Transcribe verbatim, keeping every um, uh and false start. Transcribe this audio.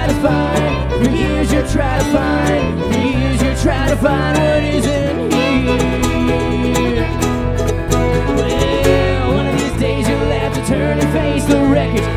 to find, for years you'll try to find, for years you'll try to find what isn't here. Well, one of these days you'll have to turn and face the